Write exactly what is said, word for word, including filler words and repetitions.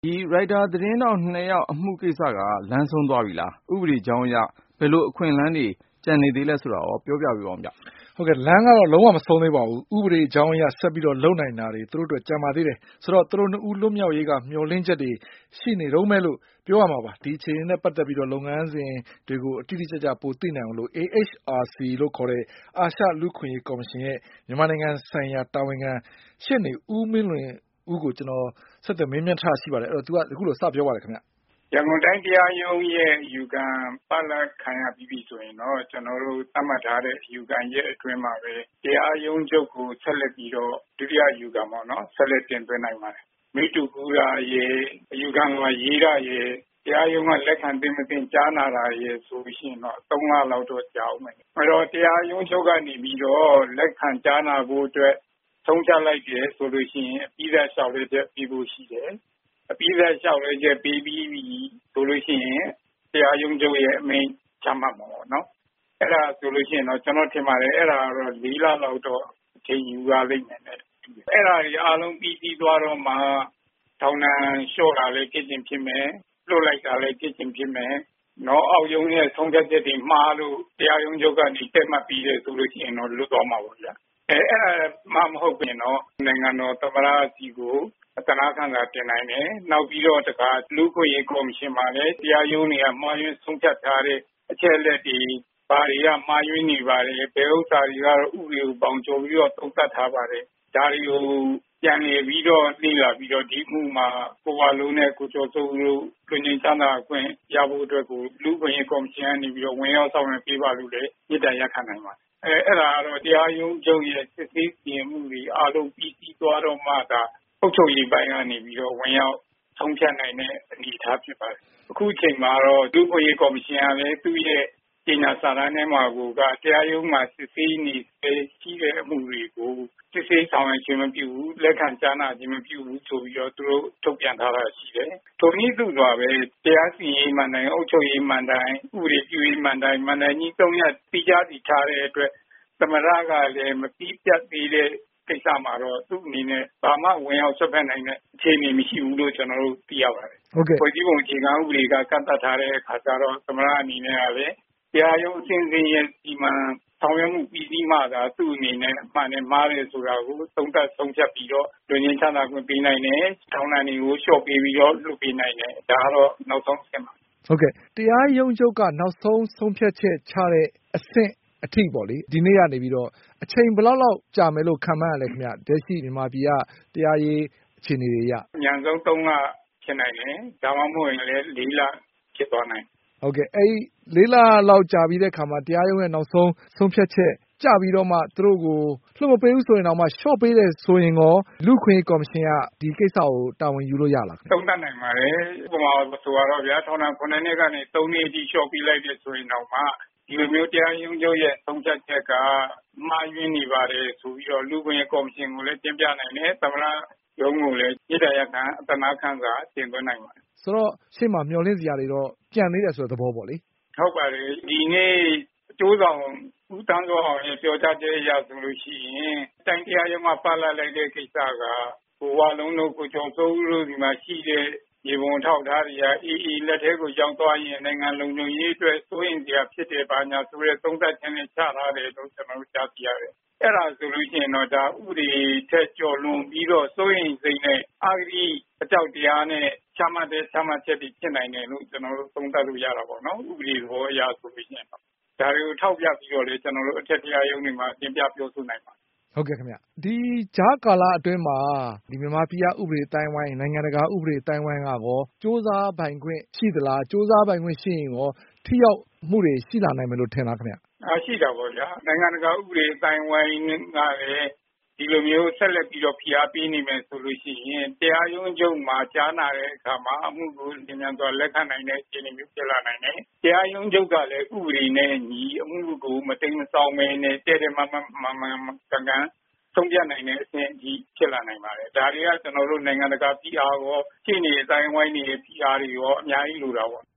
ဒီ Reuters သတင်းထောက်နှစ်ယောက်အမှုကိစ္စကလမ်းဆုံးသွားပြီလားဥပဒေကြောင်းအရဘယ်လိုအခွင့်အလမ်းတွေကျန်နေသေးလဲဆိုတာရောပြောပြပေးပါဦးဗျ။ဟုတ်ကဲ့လမ်းကတော့လုံးဝမဆုံးသေးပါဘူးဥပဒေကြောင်းအရဆက်ပြီးတော့လုပ်နိုင်တာတွေသူတို့အတွက်ကြံပါသေးတယ်ဆိုတော့သူတို့နှစ်ဦးလွတ်မြောက်ရေးကမျှော်လင့်ချက်တွေရှိနေတော့မဲ့လို့ပြောရမှာပါဒီအခြေအနေနဲ့ပတ်သက်ပြီးတော့လုပ်ငန်းစဉ်တွေကိုအတိအကျကျပိုသိနိုင်အောင်လို့ A H R C လို့ခေါ်တဲ့အာရှလူ့ခွင့်ရေးကော်မရှင်ရဲ့မြန်မာနိုင်ငံဆိုင်ရာတာဝန်ခံရှေ့နေဦးမင်းလွင်ဦးကိုကျွန်တော်ဆက်သွယ်မေးမြန်းထားရှိပါတယ်အဲ့တော့သူကအခုလိုစပြောပါတယ်ခင်ဗျရန်ကုန်တိုင်းတရားရုံးရဲ့ယူကံပတ်လက်ခံရပြီးပြီဆိုရင်တော့ကျွန်တော်တို့သတ်မှတ်ထားတဲ့ယူကံရဲ့အတွင်းမှာပဲတရားရုံးချုပ်ကိုဆက်လက်ပြီးတော့ဒုတိယယူကံပေါ့နော်ဆက်လက်တင်သွင်းနိုင်ပါတယ်မိတူကူရာရဲ့ယူကံမှာရေးရရဲ့တရားရုံးကလက်ခံသိမသိကြားနာတာရဲ့ဆိုရှင်တော့သုံးလလောက်တော့ကြာအောင်မယ်အဲ့တော့တရားရုံးချုပ်ကနေပြီးတော့လက်ခံကြားနာဖို့အတွက်ဆုံးဖြတ်လိုက်တယ်ဆိုလို့ရှိရင်အပြီးသက်လျှောက်လဲချက်ပြီးဖို့ရှိတယ်အပြီးသက်လျှောက်လဲချက်ပြီးပြီးဆိုလို့ရှိရင်တရားရုံးချုပ်ရဲ့အမိန့်ချမှတ်မှာပေါ့နော်အဲ့ဒါဆိုလို့ရှိရင်တော့ကျွန်တော်ထင်ပါတယ်အဲ့ဒါတော့၄လလောက်တော့အချိန်ယူရလိမ့်မယ်နဲ့အဲ့ဒါကြီးအားလုံးပြီးပြီးသွားတော့မှထောင်ဒဏ်လျှော့တာလည်းဖြစ်ချင်းဖြစ်မယ်လွတ်လိုက်တာလည်းဖြစ်ချင်းဖြစ်မယ်နော်အောက်ရုံးရဲ့ဆုံးဖြတ်ချက်တွေမှားလို့တရားရုံးချုပ်ကနေတက်မှတ်ပြီးတယ်ဆိုလို့ရှိရင်တော့လွတ်သွားမှာပေါ့ဗျာအဲအဲ့ဒါမှမဟုတ်ပြင်တော့နိုင်ငံတော်သမ္မတစီကိုအတနာခံစာတင်နိုင်တယ်နောက်ပြီးတော့တခါလူ့ခွင့်ရေးကော်မရှင်မှာလည်းတရားရုံးတွေကမှားယွင်းဆုံးဖြတ်ထားတဲ့အချက်အလက်တွေဘာတွေကမှားယွင်းနေပါတယ်ဘယ်ဥစ္စာတွေကတော့ဥပဒေကိုပေါင်းကျော်ပြီးတော့သုံးသပ်ထားပါတယ်ဒါတွေကိုပြန်လည်ပြီးတော့သိလာပြီးတော့ဒီမှုမှာကိုဝါလုံးနဲ့ကိုကျော်စိုးတို့လူငင်ချမ်းသာခွင့်ရဖို့အတွက်ကိုလူ့ခွင့်ရေးကော်မရှင်ကနေပြီးတော့ဝင်ရောက်ဆောင်ရွက်ပေးပါလို့လည်းညစ်တရခံနိုင်ပါတယ်အဲအဲ့ဒါကတော့တရားရုံးချုပ်ရဲ့စစ်ဆေးပြင်မှုတွေအားလုံးပြီးပြီးသွားတော့မှသာအုပ်ချုပ်ရေးပိုင်းကနေပြီးတော့ဝင်ရောက်ဆုံးဖြတ်နိုင်တဲ့အနေအထားဖြစ်ပါတယ်အခုချိန်မှာတော့လူ့ခွင့်ရေးကော်မရှင်ကလည်းသူ့ရဲ့ပညာစာတမ်းထဲမှာကတရားရုံးမှာစစ်ဆေးနေရှိတဲ့အမှုတွေကိုစစ်ဆေးဆောင်ရွက်ခြင်းမပြုဘူးလက်ခံကြားနာခြင်းမပြုဘူးဆိုပြီးတော့သူတို့ထုတ်ပြန်ထားတာရှိတယ်။ထိုနည်းသူစွာပဲတရားစီရင်ရေးမှန်တိုင်းအုပ်ချုပ်ရေးမှန်တိုင်းဥပဒေပြုရေးမှန်တိုင်းမှန်တိုင်းကြီးသုံးရပ်သိကြတည်ထားတဲ့အတွက်သမရကလည်းမပြီးပြတ်သေးတဲ့ကိစ္စမှာတော့သူ့အနေနဲ့ဘာမှဝင်ရောက်ဆွတ်ဖက်နိုင်တဲ့အခြေအနေမရှိဘူးလို့ကျွန်တော်တို့သိရပါတယ်။ဟုတ်ကဲ့။ဖွဲ့စည်းပုံအခြေခံဥပဒေကကန့်သတ်ထားတဲ့အခါကျတော့သမရအနေနဲ့ကလည်းတရားရုံးအစဉ်စဉ်ရဲ့ဒီမှာဆောင်ရွက်မှုပြီးပြီးမှသာသူ့အနေနဲ့မှန်တယ်မှားတယ်ဆိုတာကိုသုံးသပ်ဆုံးဖြတ်ပြီးတော့လူငင်ချမ်းသာခွင့်ပေးနိုင်တယ်ထောင်ဒဏ်တွေကိုလျှော့ပေးပြီးတော့လွှတ်ပေးနိုင်တယ်ဒါကတော့နောက်ဆုံးအဆင့်ပါဟုတ်ကဲ့တရားရုံးချုပ်ကနောက်ဆုံးဆုံးဖြတ်ချက်ချတဲ့အဆင့်အထိပေါ့လေဒီနေ့ကနေပြီးတော့အချိန်ဘယ်လောက်လောက်ကြာမယ်လို့ခန့်မှန်းရလဲခင်ဗျလက်ရှိမြန်မာပြည်ကတရားရေးအခြေအနေတွေရအများဆုံးသုံးလဖြစ်နိုင်တယ်ဒါမှမဟုတ်ရင်လည်းလေးလဖြစ်သွားနိုင်ဟုတ်ကဲ့အဲဒီလေးလလောက်ကြာပြီးတဲ့ခါမှာတရားရုံးရဲ့နောက်ဆုံးဆုံးဖြတ်ချက်ကြပြီးတော့မှသူတို့ကိုလွှတ်မပေးဘူးဆိုရင်တော့မှရှော့ပေးတယ်ဆိုရင်ရောလူ့ခွင့်ရေးကော်မရှင်ကဒီကိစ္စကိုတာဝန်ယူလို့ရလားခင်ဗျသုံးသပ်နိုင်ပါတယ်ဥပမာဆိုတော့ဗျာထောင်ဒဏ်ခုနှစ်နှစ်ကနေသုံးနှစ်အထိရှော့ပေးလိုက်တယ်ဆိုရင်တော့မှဒီလိုမျိုးတရားရုံးချုပ်ရဲ့ဆုံးဖြတ်ချက်ကမှားယွင်းနေပါတယ်ဆိုပြီးတော့လူ့ခွင့်ရေးကော်မရှင်ကိုလည်းတင်ပြနိုင်တယ်သမ္မတရုံးကိုလည်းညစ်တရားခံအတနာခံစာတင်သွင်းနိုင်ပါတယ်ဆိုတော့ရှေ့မှာမျှော်လင့်စရာတွေတော့ကြံသေးတယ်ဆိုတဲ့သဘောပေါ့လေဟုတ်ပါတယ်ဒီနေ့အကျိုးဆောင်ဦးတန်းစောအောင်ရဲ့ပြောကြားချက်အရဆိုလို့ရှိရင်တိုင်းတရားရုံးကပတ်လာလိုက်တဲ့ကိစ္စကဟိုဝါလုံးတို့ကိုကျော်စိုးဦးတို့ဒီမှာရှိတဲ့ရေပုံထောက်ထားတွေကအေးအေးလက်ထဲကိုရောက်သွားရင်နိုင်ငံလုံခြုံရေးအတွက်စိုးရင်စရာဖြစ်တယ်ပါညာဆိုရဲသုံးသပ်ခြင်းနဲ့ချထားတယ်လို့ကျွန်တော်တို့ကြားသိရတယ်အဲ့ဒါဆိုလို့ရှိရင်တော့ဒါဥပဒေထက်ကျော်လွန်ပြီးတော့စိုးရင်စိတ်နဲ့အာဂတိအကြောက်တရားနဲ့ချမှတ်တဲ့ချမှတ်ချက်တွေဖြစ်နိုင်တယ်လို့ကျွန်တော်တို့သုံးသပ်လို့ရတာပေါ့နော်ဥပဒေသဘောအရဆိုလို့ရှိရင်တော့ဒါတွေကိုထောက်ပြပြီးတော့လေကျွန်တော်တို့အထက်တရားရုံးတွေမှာတင်ပြပြောဆိုနိုင်ပါတယ်ဟုတ်ကဲ့ခင်ဗျဒီကြားကာလအတွင်းမှာဒီမြန်မာပြည်ဥပဒေအတိုင်းဝိုင်းနိုင်ငံတကာဥပဒေအတိုင်းဝိုင်းကရောစ조사ပိုင်ခွင့်ရှိသလားစ조사ပိုင်ခွင့်ရှိရင်ရောထိရောက်မှုတွေရှိလာနိုင်မယ်လို့ထင်လားခင်ဗျအာရှိတာပေါ့ဗျာနိုင်ငံတကာဥပဒေအတိုင်းဝိုင်းကလည်းဒီလိုမျိုးဆက်လက်ပြီးတော့ဖိအားပေးနေမယ်ဆိုလို့ရှိရင်တရားရုံးချုပ်မှာကြားနာတဲ့အခါမှာအမှုကိုဉာဏ်ဉာဏ်စွာလက်ခံနိုင်တဲ့အခြေအနေမျိုးဖြစ်လာနိုင်တယ်။တရားရုံးချုပ်ကလည်းဥပဒေနဲ့ညီအမှုကိုမတိမ်မဆောင်မဲနဲ့တဲ့တဲ့မမမမကန်ကန်ဆုံးဖြတ်နိုင်တဲ့အဆင့်အထိဖြစ်လာနိုင်ပါတယ်။ဒါတွေကကျွန်တော်တို့နိုင်ငံတကာဖိအားရောရှင်းနေတဲ့အတိုင်းဝိုင်းနေတဲ့ဖိအားတွေရောအများကြီးလိုတာပေါ့